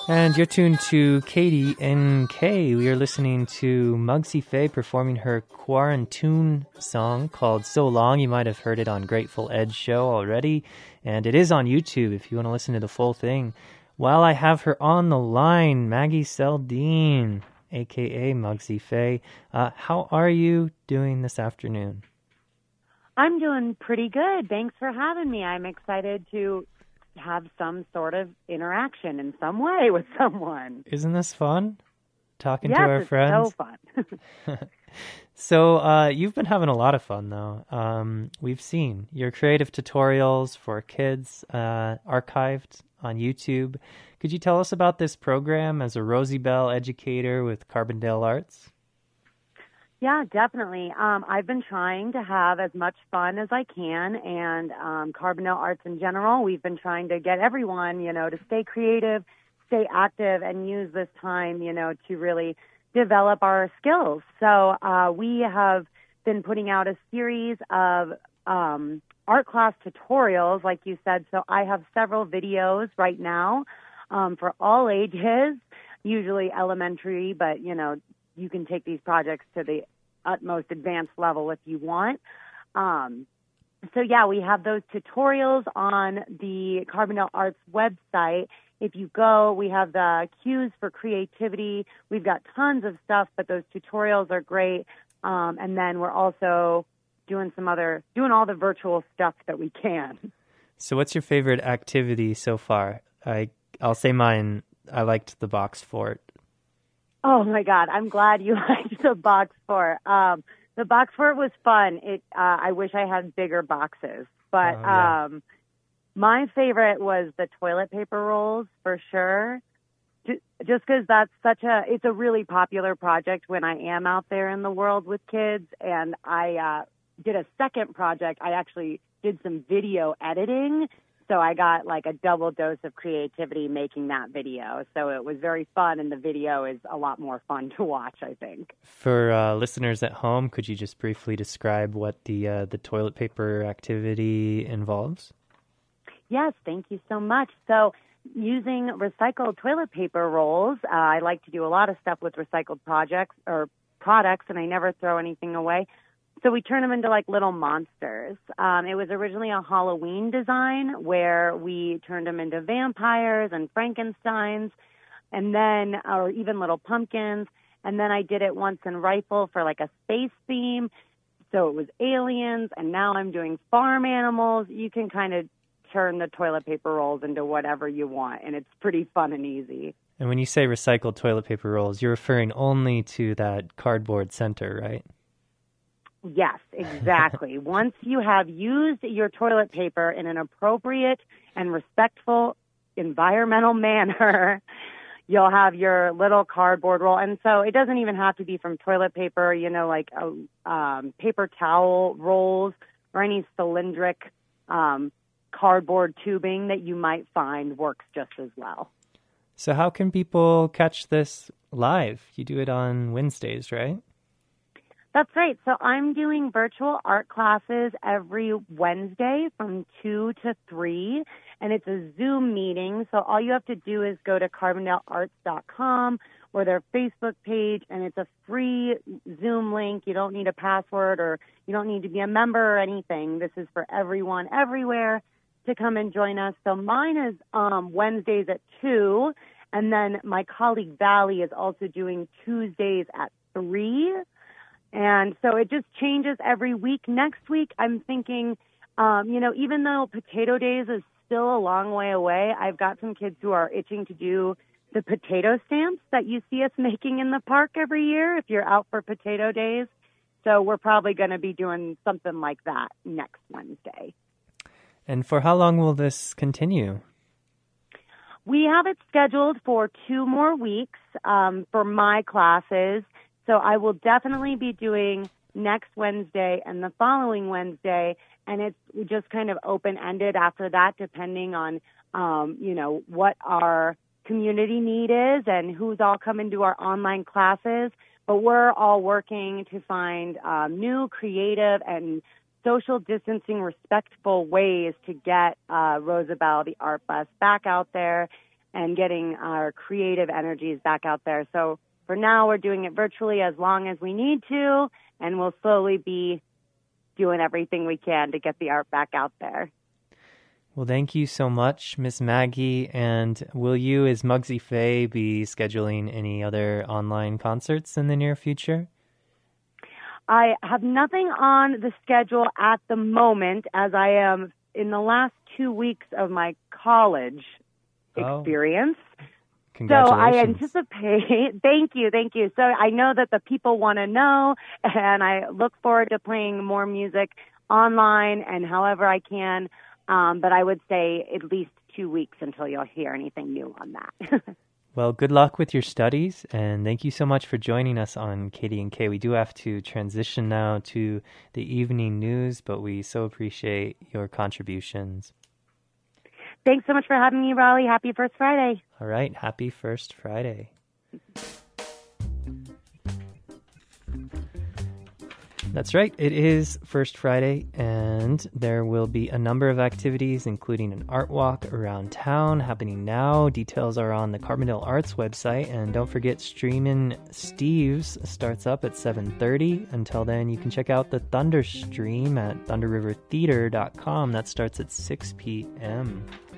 And you're tuned to Katie NK. We are listening to Muggsy Faye performing her Quarantune song called So Long. You might have heard it on Grateful Ed's show already. And it is on YouTube if you want to listen to the full thing. While I have her on the line, Maggie Seldine, a.k.a. Muggsy Faye. How are you doing this afternoon? I'm doing pretty good. Thanks for having me. I'm excited to have some sort of interaction in some way with someone. Isn't this fun? Talking to our friends? Yes, it's so fun. So you've been having a lot of fun, though. We've seen your creative tutorials for kids archived on YouTube. Could you tell us about this program as a Rosie Bell educator with Carbondale Arts? Yeah, definitely. I've been trying to have as much fun as I can, and Carbondale Arts in general, we've been trying to get everyone, to stay creative, stay active, and use this time, to really develop our skills. So we have been putting out a series of art class tutorials, like you said. So I have several videos right now for all ages, usually elementary, but, you can take these projects to the utmost advanced level if you want. So yeah, we have those tutorials on the Carbondale Arts website. If you go, we have the cues for creativity. We've got tons of stuff, but those tutorials are great. And then we're also doing all the virtual stuff that we can. So what's your favorite activity so far? I'll say mine. I liked the box fort. Oh my God, I'm glad you liked the box fort. The box fort was fun. I wish I had bigger boxes, but my favorite was the toilet paper rolls for sure. Just because it's a really popular project when I am out there in the world with kids. And I did a second project. I actually did some video editing. So I got like a double dose of creativity making that video. So it was very fun, and the video is a lot more fun to watch, I think. For listeners at home, could you just briefly describe what the toilet paper activity involves? Yes, thank you so much. So using recycled toilet paper rolls, I like to do a lot of stuff with recycled products, and I never throw anything away. So we turn them into like little monsters. It was originally a Halloween design where we turned them into vampires and Frankensteins, or even little pumpkins. And then I did it once in Rifle for like a space theme. So it was aliens, and now I'm doing farm animals. You can kind of turn the toilet paper rolls into whatever you want, and it's pretty fun and easy. And when you say recycled toilet paper rolls, you're referring only to that cardboard center, right? Yes, exactly. Once you have used your toilet paper in an appropriate and respectful environmental manner, you'll have your little cardboard roll. And so it doesn't even have to be from toilet paper, like paper towel rolls or any cylindric cardboard tubing that you might find works just as well. So how can people catch this live? You do it on Wednesdays, right? That's right. So I'm doing virtual art classes every Wednesday from 2 to 3, and it's a Zoom meeting. So all you have to do is go to carbondalearts.com or their Facebook page, and it's a free Zoom link. You don't need a password, or you don't need to be a member or anything. This is for everyone, everywhere, to come and join us. So mine is Wednesdays at 2, and then my colleague Valley is also doing Tuesdays at 3. And so it just changes every week. Next week, I'm thinking, even though Potato Days is still a long way away, I've got some kids who are itching to do the potato stamps that you see us making in the park every year if you're out for Potato Days. So we're probably going to be doing something like that next Wednesday. And for how long will this continue? We have it scheduled for 2 more weeks for my classes. So I will definitely be doing next Wednesday and the following Wednesday, and it's just kind of open-ended after that, depending on, what our community need is and who's all coming to our online classes. But we're all working to find new, creative, and social distancing, respectful ways to get Rosabelle, the art bus, back out there and getting our creative energies back out there. So for now, we're doing it virtually as long as we need to, and we'll slowly be doing everything we can to get the art back out there. Well, thank you so much, Miss Maggie. And will you, as Mugsy Faye, be scheduling any other online concerts in the near future? I have nothing on the schedule at the moment, as I am in the last 2 weeks of my college experience. Congratulations. So I anticipate, thank you. So I know that the people want to know, and I look forward to playing more music online and however I can. But I would say at least 2 weeks until you'll hear anything new on that. Well, good luck with your studies, and thank you so much for joining us on Katie and Kay. We do have to transition now to the evening news, but we so appreciate your contributions. Thanks so much for having me, Raleigh. Happy First Friday. All right, happy First Friday. That's right, it is First Friday, and there will be a number of activities, including an art walk around town happening now. Details are on the Carbondale Arts website, and don't forget Streamin' Steve's starts up at 7:30. Until then, you can check out the Thunder Stream at thunderrivertheater.com. That starts at 6 p.m.